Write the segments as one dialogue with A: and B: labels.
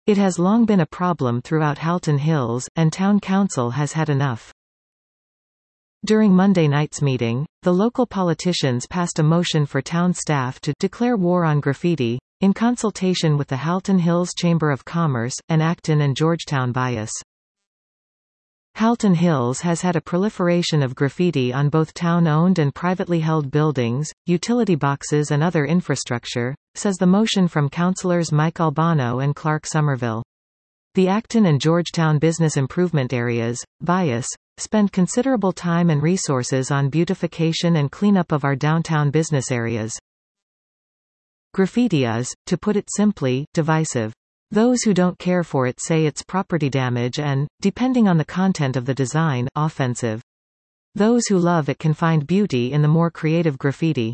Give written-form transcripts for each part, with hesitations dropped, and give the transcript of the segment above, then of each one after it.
A: It has long been a problem throughout Halton Hills, and Town Council has had enough. During Monday night's meeting, the local politicians passed a motion for town staff to declare war on graffiti, in consultation with the Halton Hills Chamber of Commerce, and Acton and Georgetown Bias. Halton Hills has had a proliferation of graffiti on both town-owned and privately held buildings, utility boxes and other infrastructure, says the motion from councillors Mike Albano and Clark Somerville. The Acton and Georgetown business improvement areas, Bias, spend considerable time and resources on beautification and cleanup of our downtown business areas. Graffiti is, to put it simply, divisive. Those who don't care for it say it's property damage and, depending on the content of the design, offensive. Those who love it can find beauty in the more creative graffiti.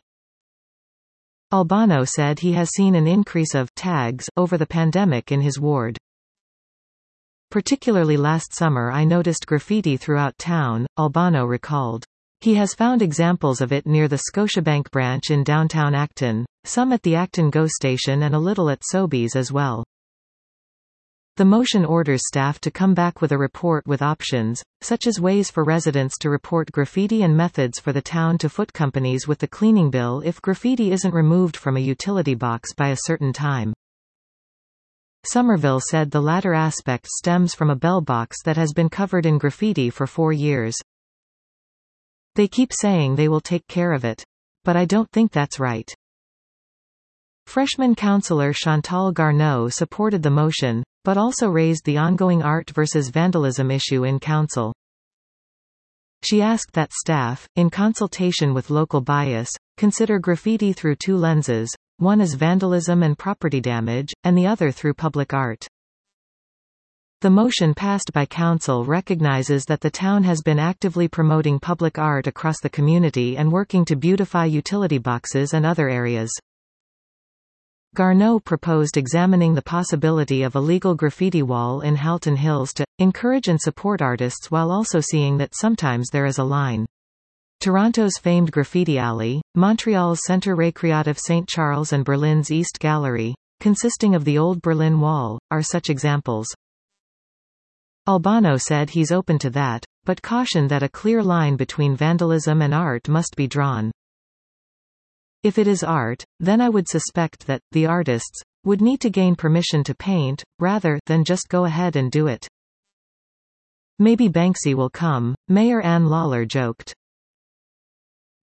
A: Albano said he has seen an increase of tags over the pandemic in his ward. Particularly last summer I noticed graffiti throughout town, Albano recalled. He has found examples of it near the Scotiabank branch in downtown Acton, some at the Acton GO station and a little at Sobeys as well. The motion orders staff to come back with a report with options, such as ways for residents to report graffiti and methods for the town to foot companies with the cleaning bill if graffiti isn't removed from a utility box by a certain time. Somerville said the latter aspect stems from a bell box that has been covered in graffiti for 4 years. They keep saying they will take care of it. But I don't think that's right. Freshman councillor Chantal Garneau supported the motion, but also raised the ongoing art versus vandalism issue in council. She asked that staff, in consultation with local Bias, consider graffiti through 2 lenses, one is vandalism and property damage, and the other through public art. The motion passed by council recognizes that the town has been actively promoting public art across the community and working to beautify utility boxes and other areas. Garneau proposed examining the possibility of a legal graffiti wall in Halton Hills to encourage and support artists while also seeing that sometimes there is a line. Toronto's famed Graffiti Alley, Montreal's Centre Récréatif St. Charles and Berlin's East Gallery, consisting of the Old Berlin Wall, are such examples. Albano said he's open to that, but cautioned that a clear line between vandalism and art must be drawn. If it is art, then I would suspect that, the artists, would need to gain permission to paint, rather than just go ahead and do it. Maybe Banksy will come, Mayor Ann Lawler joked.